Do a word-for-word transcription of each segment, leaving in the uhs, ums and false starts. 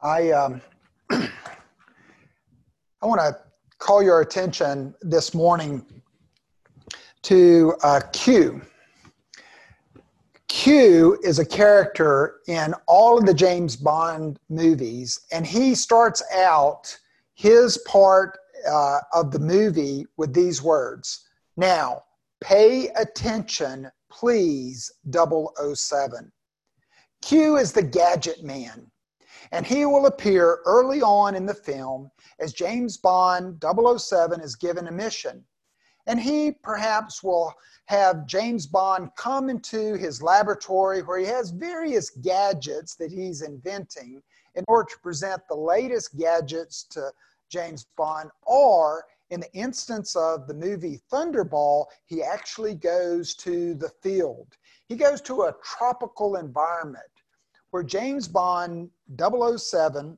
I um, I want to call your attention this morning to uh, Q. Q is a character in all of the James Bond movies, and he starts out his part uh, of the movie with these words. Now, pay attention, please, double oh seven. Q is the gadget man, and he will appear early on in the film as James Bond double oh seven is given a mission. And he perhaps will have James Bond come into his laboratory where he has various gadgets that he's inventing in order to present the latest gadgets to James Bond. Or in the instance of the movie Thunderball, he actually goes to the field. He goes to a tropical environment where James Bond double oh seven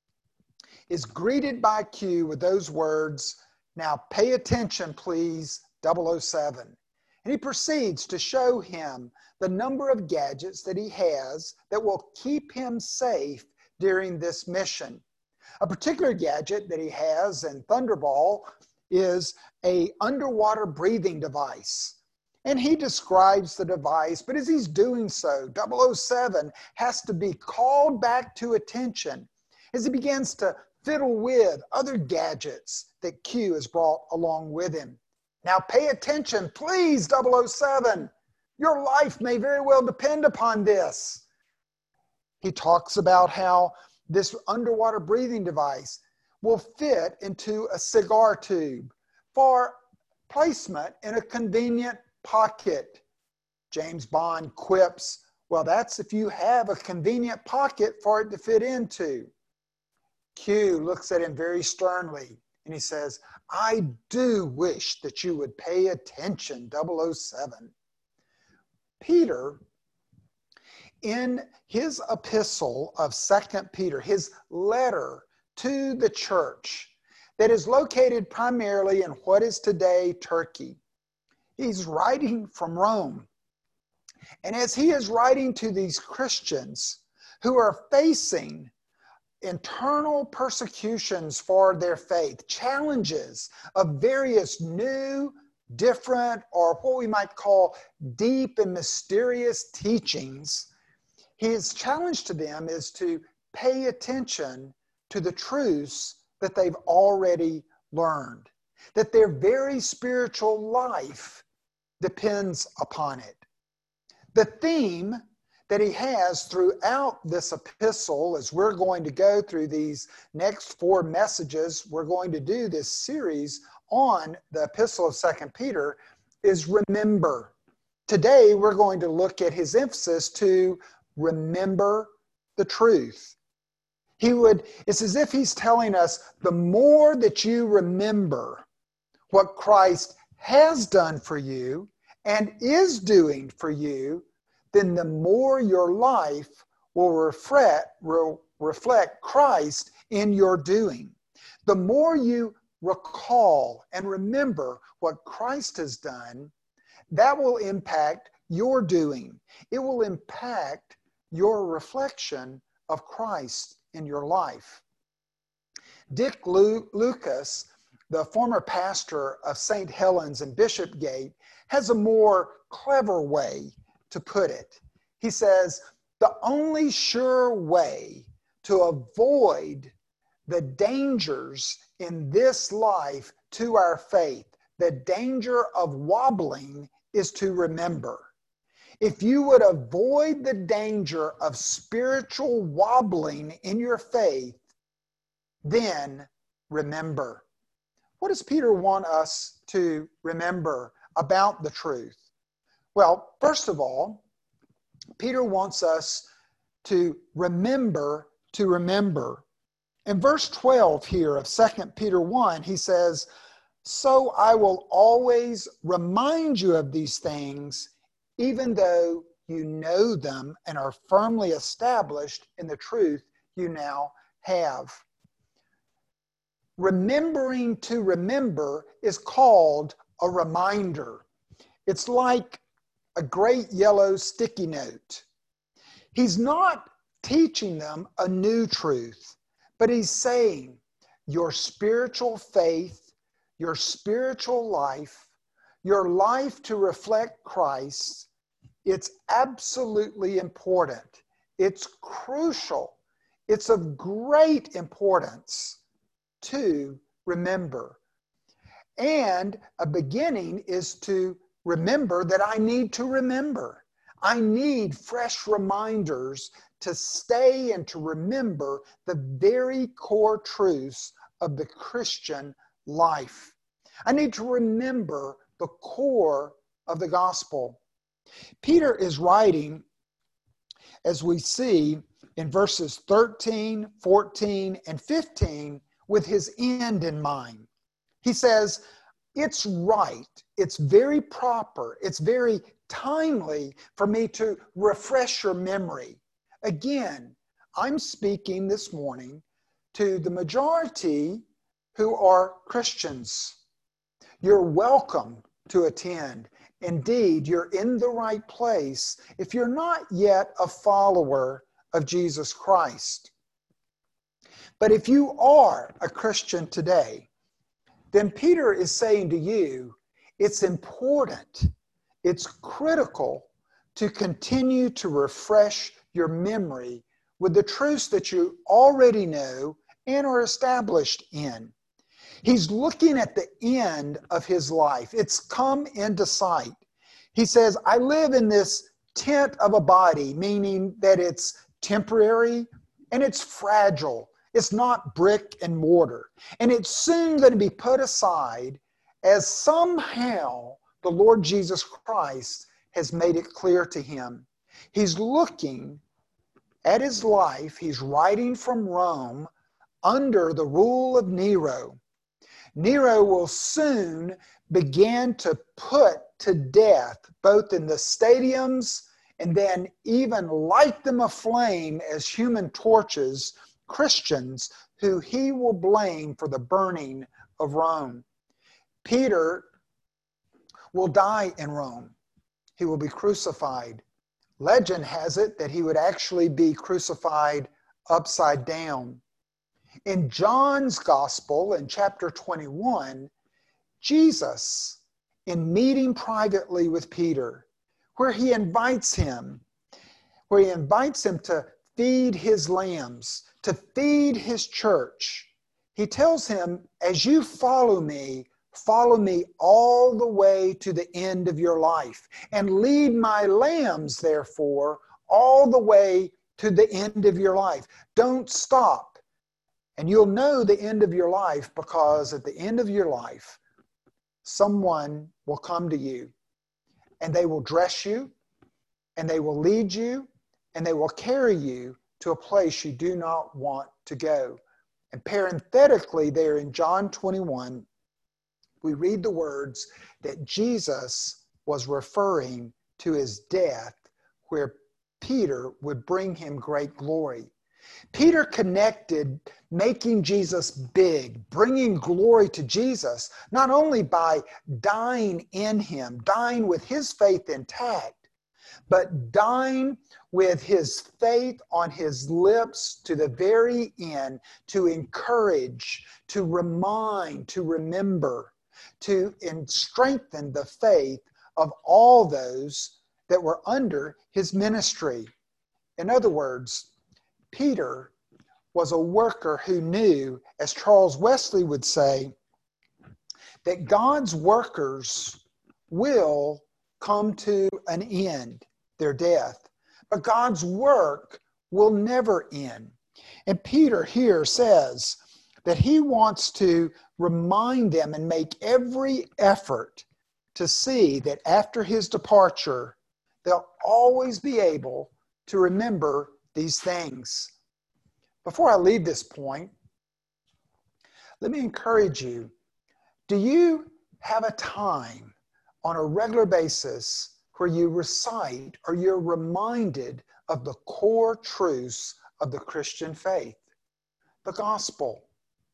is greeted by Q with those words, now pay attention, please, double oh seven. And he proceeds to show him the number of gadgets that he has that will keep him safe during this mission. A particular gadget that he has in Thunderball is an underwater breathing device. And he describes the device, but as he's doing so, double oh seven has to be called back to attention as he begins to fiddle with other gadgets that Q has brought along with him. Now pay attention, please, double oh seven. Your life may very well depend upon this. He talks about how this underwater breathing device will fit into a cigar tube for placement in a convenient pocket. James Bond quips, well, that's if you have a convenient pocket for it to fit into. Q looks at him very sternly and he says, I do wish that you would pay attention, double oh seven. Peter, in his epistle of Second Peter, his letter to the church that is located primarily in what is today Turkey, he's writing from Rome. And as he is writing to these Christians who are facing internal persecutions for their faith, challenges of various new, different, or what we might call deep and mysterious teachings, his challenge to them is to pay attention to the truths that they've already learned, that their very spiritual life depends upon it. The theme that he has throughout this epistle, as we're going to go through these next four messages, we're going to do this series on the epistle of Second Peter, is remember. Today, we're going to look at his emphasis to remember the truth. He would, it's as if he's telling us, the more that you remember what Christ has done for you and is doing for you, then the more your life will reflect, will reflect Christ in your doing. The more you recall and remember what Christ has done, that will impact your doing. It will impact your reflection of Christ in your life. Dick Lu- Lucas, the former pastor of Saint Helens in Bishopgate, has a more clever way to put it. He says, the only sure way to avoid the dangers in this life to our faith, the danger of wobbling, is to remember. If you would avoid the danger of spiritual wobbling in your faith, then remember. What does Peter want us to remember about the truth? Well, first of all, Peter wants us to remember to remember. In verse twelve here of Second Peter one, he says, so I will always remind you of these things, even though you know them and are firmly established in the truth you now have. Remembering to remember is called a reminder. It's like a great yellow sticky note. He's not teaching them a new truth. But he's saying your spiritual faith, your spiritual life, your life to reflect Christ, it's absolutely important. It's crucial. It's of great importance to remember. And a beginning is to remember that I need to remember. I need fresh reminders to stay and to remember the very core truths of the Christian life. I need to remember the core of the gospel. Peter is writing, as we see in verses thirteen, fourteen, and fifteen, with his end in mind. He says, it's right, it's very proper, it's very timely for me to refresh your memory. Again, I'm speaking this morning to the majority who are Christians. You're welcome to attend. Indeed, you're in the right place if you're not yet a follower of Jesus Christ. But if you are a Christian today, then Peter is saying to you, it's important, it's critical to continue to refresh your memory with the truths that you already know and are established in. He's looking at the end of his life. It's come into sight. He says, I live in this tent of a body, meaning that it's temporary and it's fragile. It's not brick and mortar. And it's soon going to be put aside as somehow the Lord Jesus Christ has made it clear to him. He's looking at his life. He's writing from Rome under the rule of Nero. Nero will soon begin to put to death, both in the stadiums and then even light them aflame as human torches, Christians who he will blame for the burning of Rome. Peter will die in Rome. He will be crucified. Legend has it that he would actually be crucified upside down. In John's Gospel, in chapter twenty-one, Jesus, in meeting privately with Peter, where he invites him, where he invites him to feed his lambs, to feed his church, he tells him, as you follow me, follow me all the way to the end of your life, and lead my lambs, therefore, all the way to the end of your life. Don't stop. And you'll know the end of your life because at the end of your life, someone will come to you and they will dress you and they will lead you and they will carry you to a place you do not want to go. And parenthetically there in John twenty-one, we read the words that Jesus was referring to his death, where Peter would bring him great glory. Peter connected making Jesus big, bringing glory to Jesus, not only by dying in him, dying with his faith intact, but dying with his faith on his lips to the very end, to encourage, to remind, to remember, to strengthen the faith of all those that were under his ministry. In other words, Peter was a worker who knew, as Charles Wesley would say, that God's workers will come to an end, their death. But God's work will never end. And Peter here says that he wants to remind them and make every effort to see that after his departure, they'll always be able to remember these things. Before I leave this point, let me encourage you. Do you have a time on a regular basis where you recite or you're reminded of the core truths of the Christian faith, the gospel?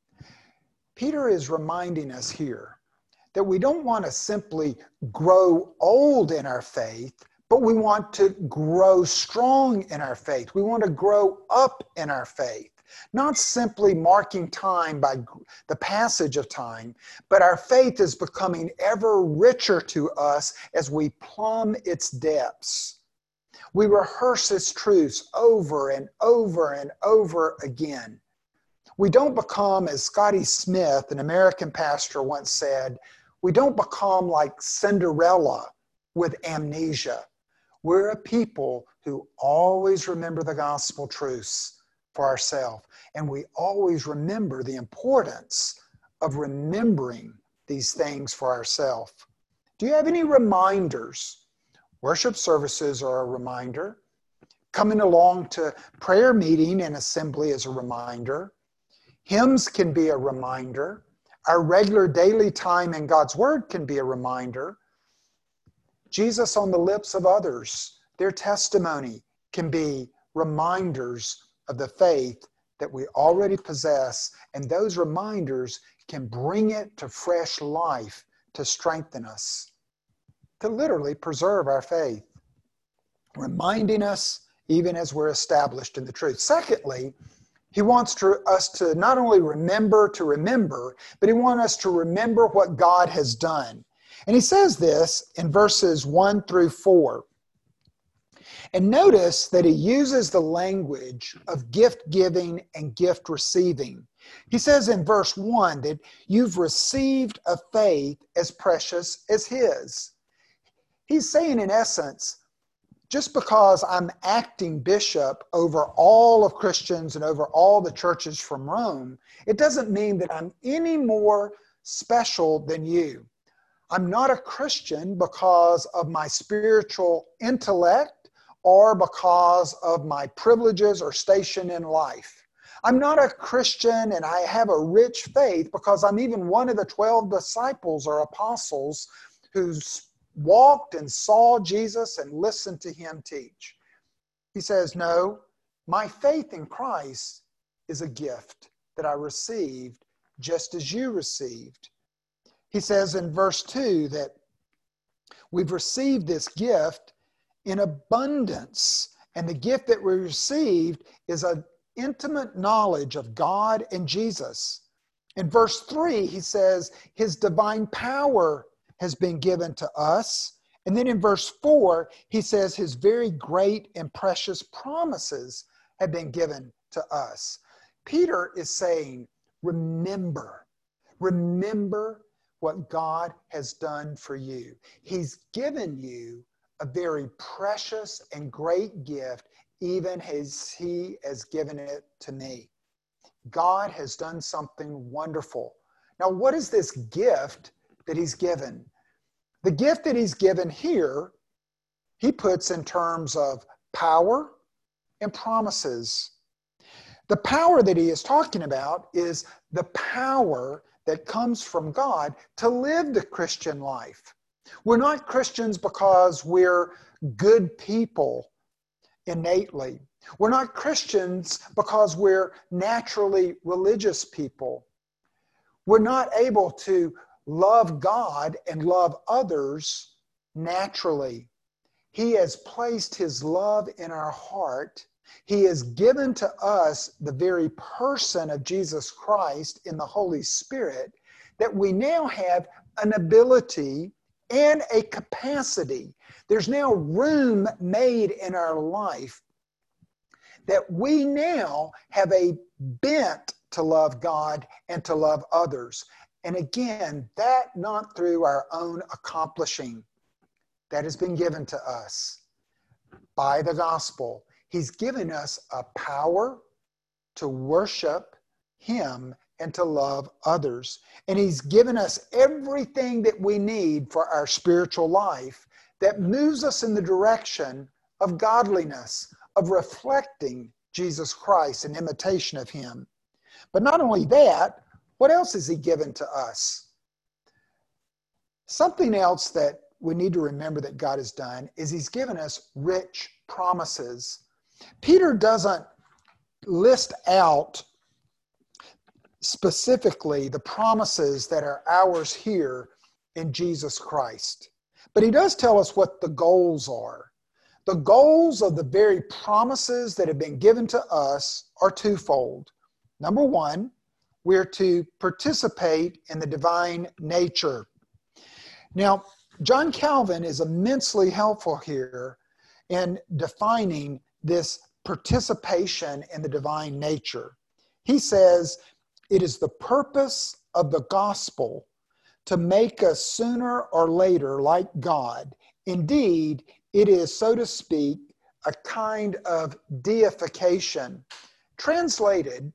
Peter is reminding us here that we don't want to simply grow old in our faith, but we want to grow strong in our faith. We want to grow up in our faith. Not simply marking time by the passage of time, but our faith is becoming ever richer to us as we plumb its depths. We rehearse its truths over and over and over again. We don't become, as Scotty Smith, an American pastor, once said, we don't become like Cinderella with amnesia. We're a people who always remember the gospel truths for ourselves, and we always remember the importance of remembering these things for ourselves. Do you have any reminders? Worship services are a reminder. Coming along to prayer meeting and assembly is a reminder. Hymns can be a reminder. Our regular daily time in God's Word can be a reminder. Jesus on the lips of others, their testimony can be reminders of the faith that we already possess, and those reminders can bring it to fresh life to strengthen us, to literally preserve our faith, reminding us even as we're established in the truth. Secondly, he wants to, us to not only remember to remember, but he wants us to remember what God has done. And he says this in verses one through four. And notice that he uses the language of gift giving and gift receiving. He says in verse one that you've received a faith as precious as his. He's saying in essence, just because I'm acting bishop over all of Christians and over all the churches from Rome, it doesn't mean that I'm any more special than you. I'm not a Christian because of my spiritual intellect or because of my privileges or station in life. I'm not a Christian and I have a rich faith because I'm even one of the twelve disciples or apostles who's walked and saw Jesus and listened to him teach. He says, no, my faith in Christ is a gift that I received just as you received. He says in verse two that we've received this gift in abundance. And the gift that we received is an intimate knowledge of God and Jesus. In verse three, he says his divine power has been given to us. And then in verse four, he says his very great and precious promises have been given to us. Peter is saying, remember, remember what God has done for you. He's given you a very precious and great gift, even as he has given it to me. God has done something wonderful. Now, what is this gift that he's given? The gift that he's given here, he puts in terms of power and promises. The power that he is talking about is the power that comes from God to live the Christian life. We're not Christians because we're good people innately. We're not Christians because we're naturally religious people. We're not able to love God and love others naturally. He has placed his love in our heart. He has given to us the very person of Jesus Christ in the Holy Spirit, that we now have an ability and a capacity. There's now room made in our life that we now have a bent to love God and to love others. And again, that not through our own accomplishing. That has been given to us by the gospel. He's given us a power to worship him and to love others. And he's given us everything that we need for our spiritual life that moves us in the direction of godliness, of reflecting Jesus Christ in imitation of him. But not only that, what else has he given to us? Something else that we need to remember that God has done is he's given us rich promises. Peter doesn't list out specifically the promises that are ours here in Jesus Christ. But he does tell us what the goals are. The goals of the very promises that have been given to us are twofold. Number one, we're to participate in the divine nature. Now, John Calvin is immensely helpful here in defining this participation in the divine nature. He says, it is the purpose of the gospel to make us sooner or later like God. Indeed, it is, so to speak, a kind of deification. Translated,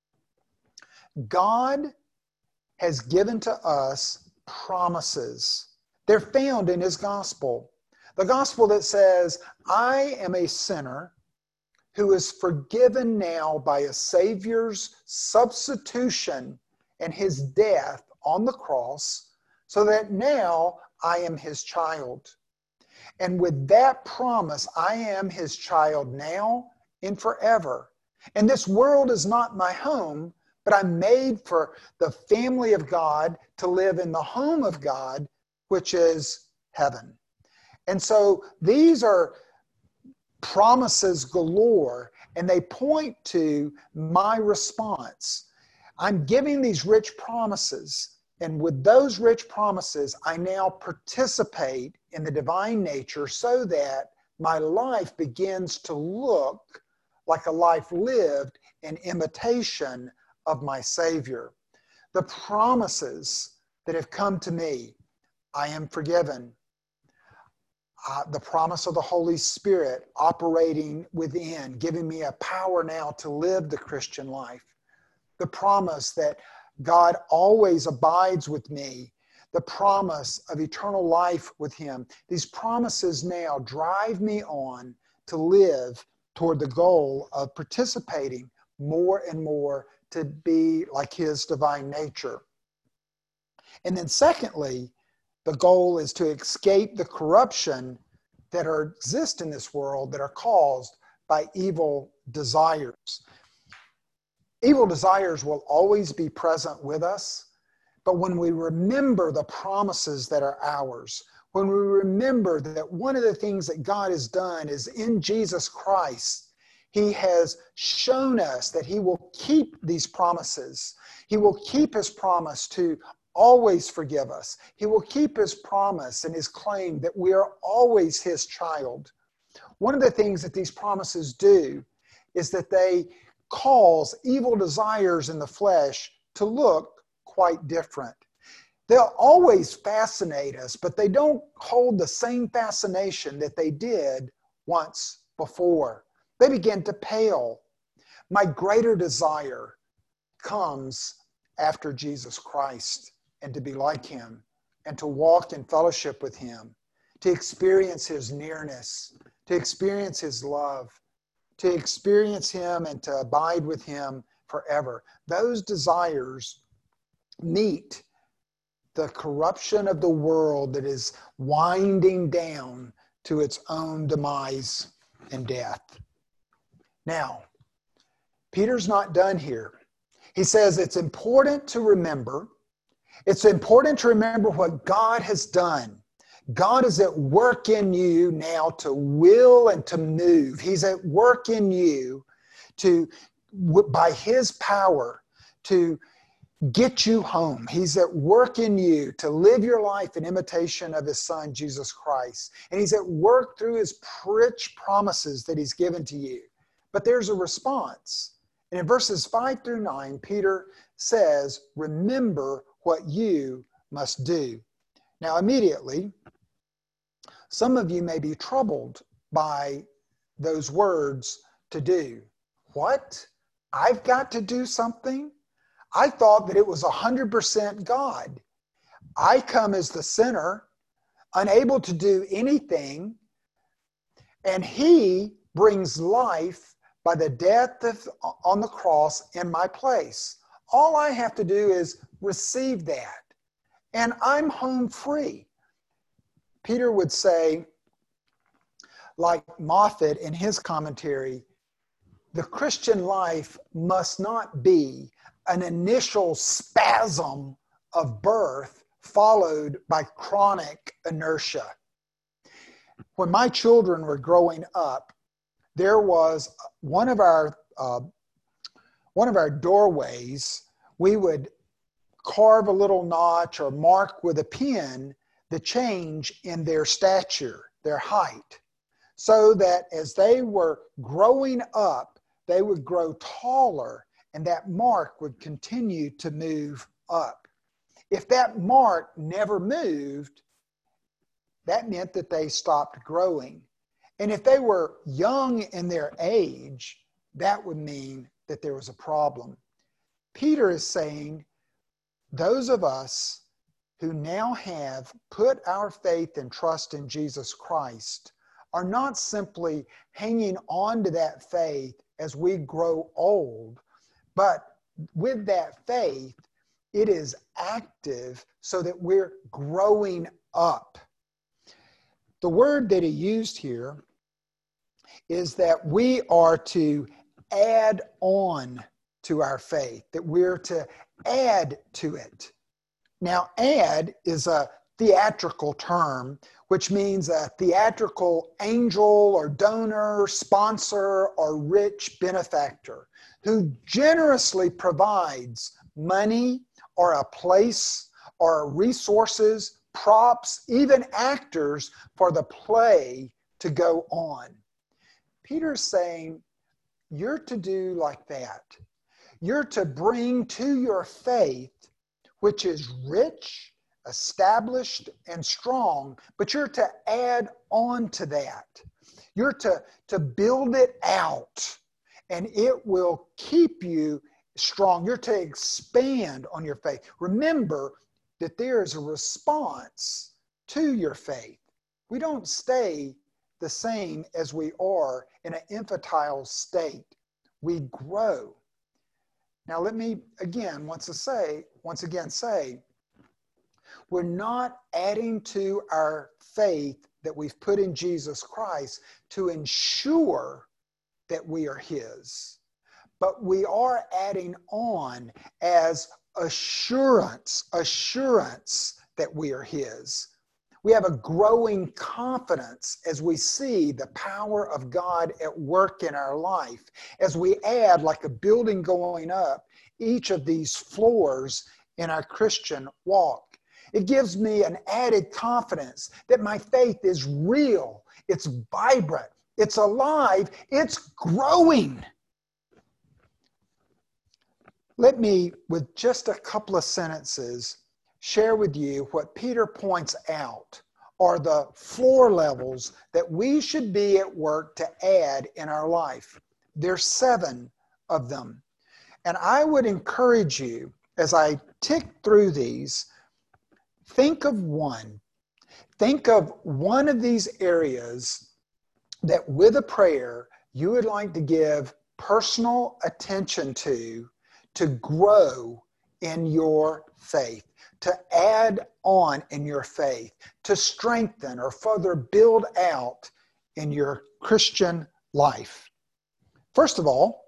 God has given to us promises. They're found in His gospel. The gospel that says, I am a sinner who is forgiven now by a Savior's substitution and His death on the cross, so that now I am His child. And with that promise, I am His child now and forever. And this world is not my home, but I'm made for the family of God to live in the home of God, which is heaven. And so these are promises galore, and they point to my response. I'm giving these rich promises, and with those rich promises, I now participate in the divine nature so that my life begins to look like a life lived in imitation of my Savior. The promises that have come to me, I am forgiven. Uh, the promise of the Holy Spirit operating within, giving me a power now to live the Christian life. The promise that God always abides with me. The promise of eternal life with Him. These promises now drive me on to live toward the goal of participating more and more to be like His divine nature. And then secondly, the goal is to escape the corruption that are, exist in this world that are caused by evil desires. Evil desires will always be present with us, but when we remember the promises that are ours, when we remember that one of the things that God has done is in Jesus Christ, He has shown us that He will keep these promises. He will keep His promise to always forgive us. He will keep His promise and His claim that we are always His child. One of the things that these promises do is that they cause evil desires in the flesh to look quite different. They'll always fascinate us, but they don't hold the same fascination that they did once before. They begin to pale. My greater desire comes after Jesus Christ, and to be like Him, and to walk in fellowship with Him, to experience His nearness, to experience His love, to experience Him and to abide with Him forever. Those desires meet the corruption of the world that is winding down to its own demise and death. Now, Peter's not done here. He says it's important to remember It's important to remember what God has done. God is at work in you now to will and to move. He's at work in you to, by His power, to get you home. He's at work in you to live your life in imitation of His Son, Jesus Christ. And He's at work through His rich promises that He's given to you. But there's a response. And in verses five through nine, Peter says, remember what you must do. Now, immediately, some of you may be troubled by those words, to do. What? I've got to do something? I thought that it was one hundred percent God. I come as the sinner, unable to do anything, and He brings life by the death of, on the cross in my place. All I have to do is receive that, and I'm home free. Peter would say, like Moffat in his commentary, the Christian life must not be an initial spasm of birth followed by chronic inertia. When my children were growing up, there was one of our uh, one of our doorways. We would carve a little notch or mark with a pen the change in their stature, their height, so that as they were growing up, they would grow taller, and that mark would continue to move up. If that mark never moved, that meant that they stopped growing. And if they were young in their age, that would mean that there was a problem. Peter is saying, those of us who now have put our faith and trust in Jesus Christ are not simply hanging on to that faith as we grow old, but with that faith, it is active so that we're growing up. The word that he used here is that we are to add on to our faith, that we're to add to it. Now, add is a theatrical term, which means a theatrical angel or donor, sponsor, or rich benefactor who generously provides money or a place or resources, props, even actors for the play to go on. Peter's saying, you're to do like that. You're to bring to your faith, which is rich, established, and strong, but you're to add on to that. You're to, to build it out, and it will keep you strong. You're to expand on your faith. Remember that there is a response to your faith. We don't stay the same as we are in an infantile state. We grow. Now let me again once to say, once again say, we're not adding to our faith that we've put in Jesus Christ to ensure that we are His, but we are adding on as assurance, assurance that we are His. We have a growing confidence as we see the power of God at work in our life. As we add, like a building going up, each of these floors in our Christian walk. It gives me an added confidence that my faith is real, it's vibrant, it's alive, it's growing. Let me, with just a couple of sentences, share with you what Peter points out are the floor levels that we should be at work to add in our life. There's seven of them. And I would encourage you, as I tick through these, think of one. Think of one of these areas that with a prayer you would like to give personal attention to, to grow in your faith, to add on in your faith, to strengthen or further build out in your Christian life. First of all,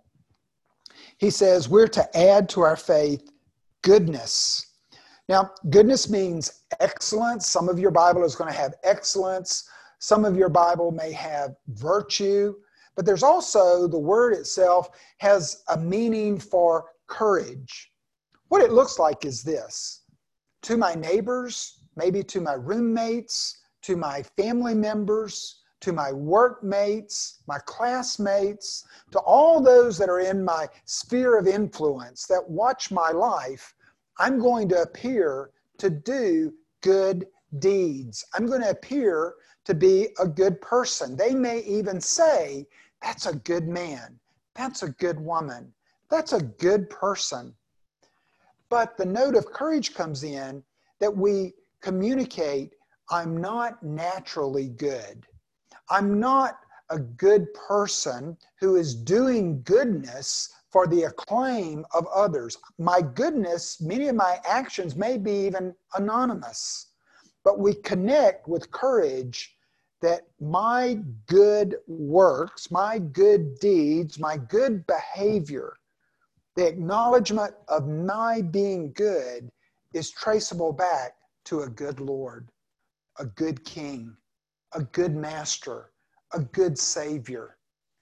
he says we're to add to our faith goodness. Now, goodness means excellence. Some of your Bible is going to have excellence. Some of your Bible may have virtue. But there's also, the word itself has a meaning for courage. What it looks like is this. To my neighbors, maybe to my roommates, to my family members, to my workmates, my classmates, to all those that are in my sphere of influence that watch my life, I'm going to appear to do good deeds. I'm going to appear to be a good person. They may even say, that's a good man. That's a good woman. That's a good person. But the note of courage comes in that we communicate, I'm not naturally good. I'm not a good person who is doing goodness for the acclaim of others. My goodness, many of my actions may be even anonymous, but we connect with courage that my good works, my good deeds, my good behavior, the acknowledgement of my being good is traceable back to a good Lord, a good King, a good master, a good savior?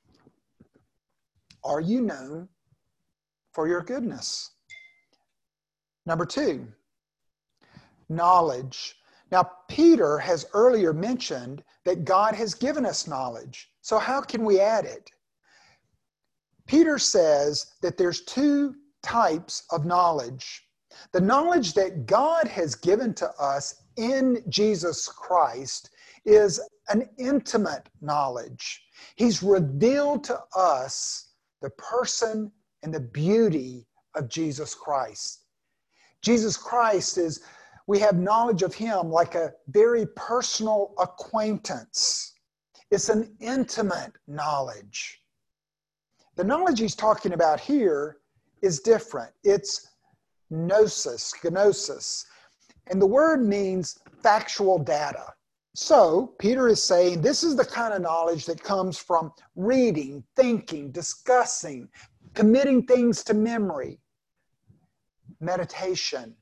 Are you known for your goodness? Number two, knowledge. Now, Peter has earlier mentioned that God has given us knowledge. So how can we add it? Peter says that there's two types of knowledge. The knowledge that God has given to us in Jesus Christ is an intimate knowledge. He's revealed to us the person and the beauty of Jesus Christ. Jesus Christ is, we have knowledge of him like a very personal acquaintance. It's an intimate knowledge. The knowledge he's talking about here is different. It's gnosis, gnosis. And the word means factual data. So Peter is saying this is the kind of knowledge that comes from reading, thinking, discussing, committing things to memory, meditation.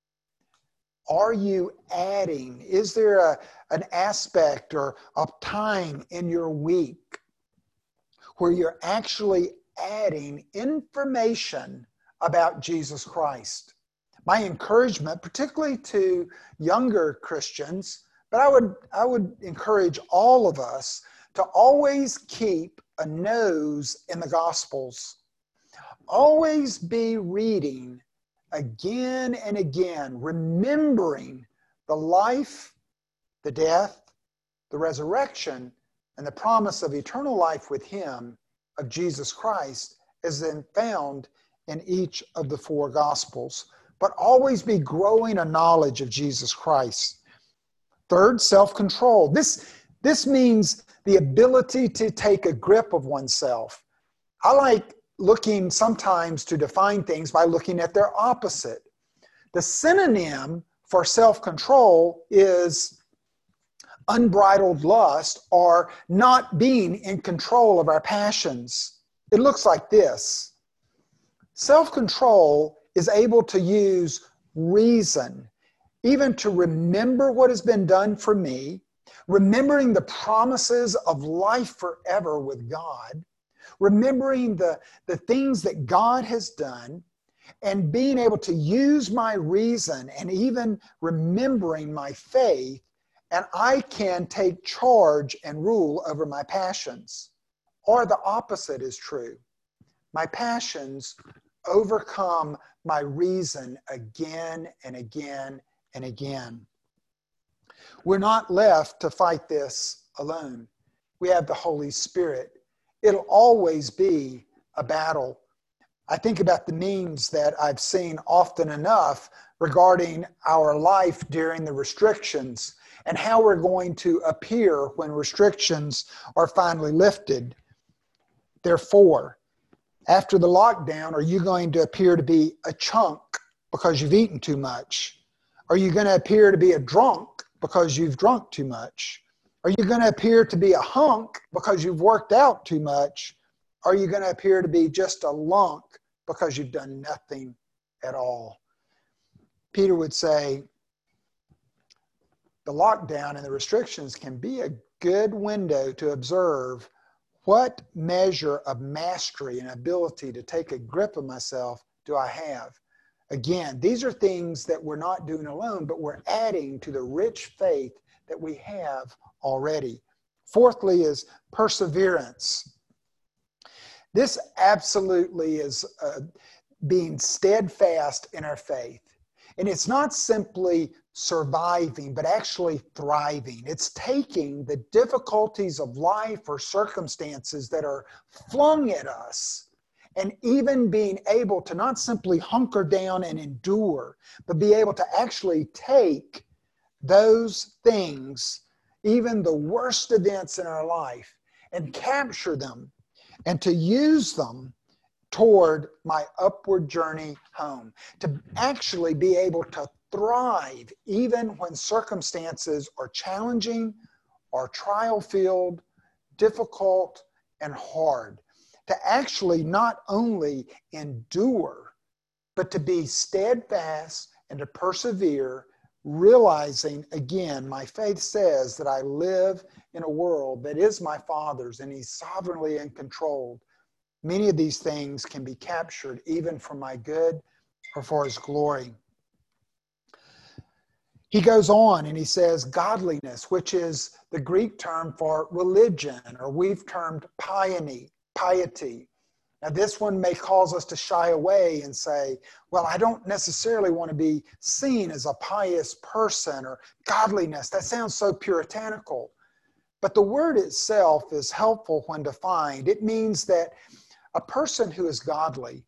Are you adding? Is there a, an aspect or a time in your week where you're actually adding information about Jesus Christ? My encouragement, particularly to younger Christians, but I would, I would encourage all of us to always keep a nose in the Gospels. Always be reading again and again, remembering the life, the death, the resurrection, and the promise of eternal life with him of Jesus Christ is then found in each of the four Gospels. But always be growing a knowledge of Jesus Christ. Third, self-control. This, this means the ability to take a grip of oneself. I like looking sometimes to define things by looking at their opposite. The synonym for self-control is unbridled lust, or not being in control of our passions. It looks like this. Self-control is able to use reason, even to remember what has been done for me, remembering the promises of life forever with God, remembering the, the things that God has done, and being able to use my reason and even remembering my faith, and I can take charge and rule over my passions. Or the opposite is true. My passions overcome my reason again and again and again. We're not left to fight this alone. We have the Holy Spirit. It'll always be a battle. I think about the memes that I've seen often enough regarding our life during the restrictions and how we're going to appear when restrictions are finally lifted. Therefore, after the lockdown, are you going to appear to be a chunk because you've eaten too much? Are you going to appear to be a drunk because you've drunk too much? Are you going to appear to be a hunk because you've worked out too much? Are you going to appear to be just a lunk because you've done nothing at all? Peter would say the lockdown and the restrictions can be a good window to observe what measure of mastery and ability to take a grip of myself do I have. Again, these are things that we're not doing alone, but we're adding to the rich faith that we have already. Fourthly is perseverance. This absolutely is uh, being steadfast in our faith. And it's not simply surviving, but actually thriving. It's taking the difficulties of life or circumstances that are flung at us and even being able to not simply hunker down and endure, but be able to actually take those things, even the worst events in our life, and capture them and to use them toward my upward journey home. To actually be able to thrive even when circumstances are challenging or trial-filled, difficult, and hard. To actually not only endure, but to be steadfast and to persevere realizing, again, my faith says that I live in a world that is my Father's and He's sovereignly in control. Many of these things can be captured even for my good or for His glory. He goes on and he says godliness, which is the Greek term for religion, or we've termed piety. piety. Now, this one may cause us to shy away and say, well, I don't necessarily want to be seen as a pious person, or godliness. That sounds so puritanical. But the word itself is helpful when defined. It means that a person who is godly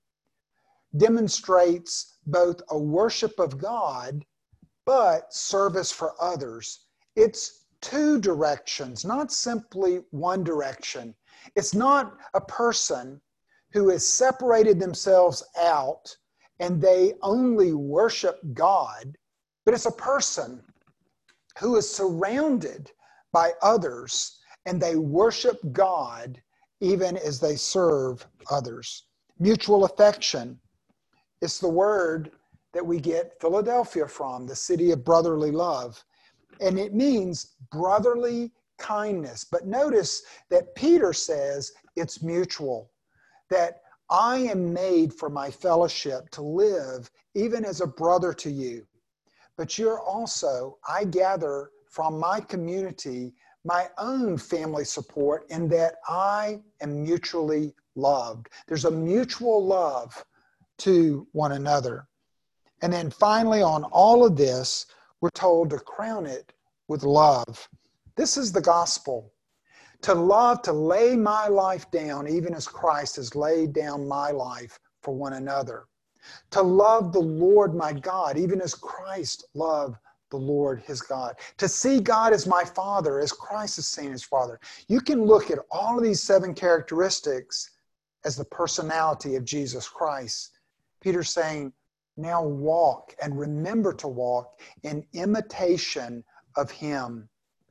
demonstrates both a worship of God, but service for others. It's two directions, not simply one direction. It's not a person who has separated themselves out and they only worship God, but it's a person who is surrounded by others and they worship God even as they serve others. Mutual affection is the word that we get Philadelphia from, the city of brotherly love. And it means brotherly kindness. But notice that Peter says it's mutual, that I am made for my fellowship to live even as a brother to you. But you're also, I gather from my community, my own family support in that I am mutually loved. There's a mutual love to one another. And then finally, on all of this, we're told to crown it with love. This is the gospel. To love, to lay my life down, even as Christ has laid down my life for one another. To love the Lord my God, even as Christ loved the Lord his God. To see God as my Father, as Christ has seen his Father. You can look at all of these seven characteristics as the personality of Jesus Christ. Peter's saying, now walk and remember to walk in imitation of him.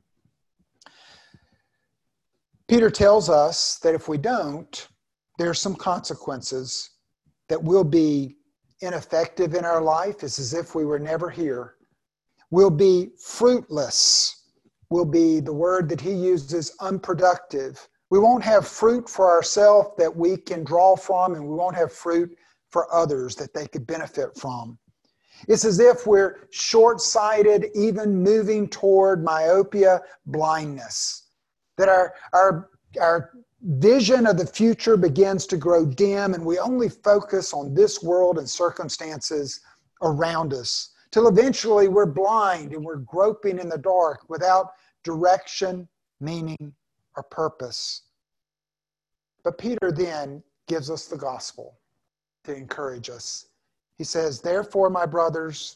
Peter tells us that if we don't, there are some consequences, that we'll be ineffective in our life. It's as if we were never here. We'll be fruitless. We'll be, the word that he uses, unproductive. We won't have fruit for ourselves that we can draw from, and we won't have fruit for others that they could benefit from. It's as if we're short-sighted, even moving toward myopia, blindness. That our, our, our vision of the future begins to grow dim, and we only focus on this world and circumstances around us, till eventually we're blind and we're groping in the dark without direction, meaning, or purpose. But Peter then gives us the gospel to encourage us. He says, therefore, my brothers,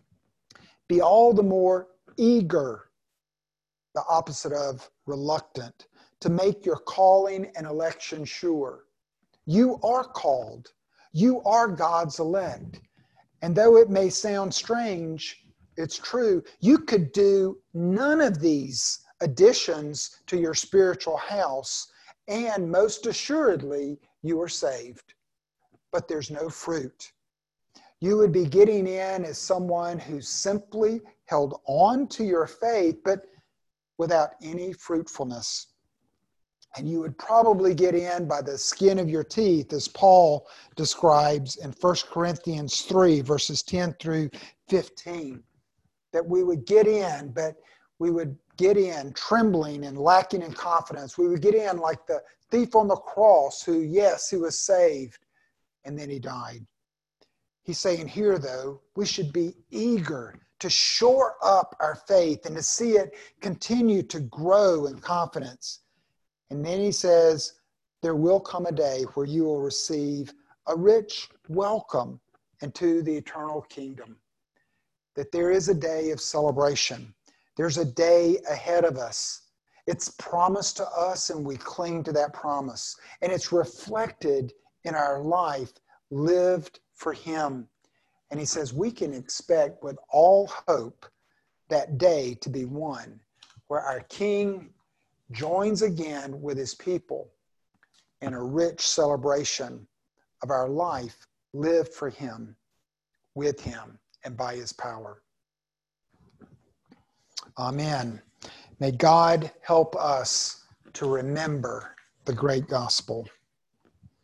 be all the more eager, the opposite of reluctant, to make your calling and election sure. You are called. You are God's elect. And though it may sound strange, it's true. You could do none of these additions to your spiritual house, and most assuredly, you are saved. But there's no fruit. You would be getting in as someone who simply held on to your faith, but without any fruitfulness. And you would probably get in by the skin of your teeth, as Paul describes in First Corinthians three, verses ten through fifteen. That we would get in, but we would get in trembling and lacking in confidence. We would get in like the thief on the cross who, yes, he was saved, and then he died. He's saying here, though, we should be eager to shore up our faith and to see it continue to grow in confidence. And then he says, there will come a day where you will receive a rich welcome into the eternal kingdom. That there is a day of celebration. There's a day ahead of us. It's promised to us and we cling to that promise. And it's reflected in our life lived for him. And he says we can expect with all hope that day to be one where our King joins again with his people in a rich celebration of our life lived for him, with him, and by his power. Amen. May God help us to remember the great gospel.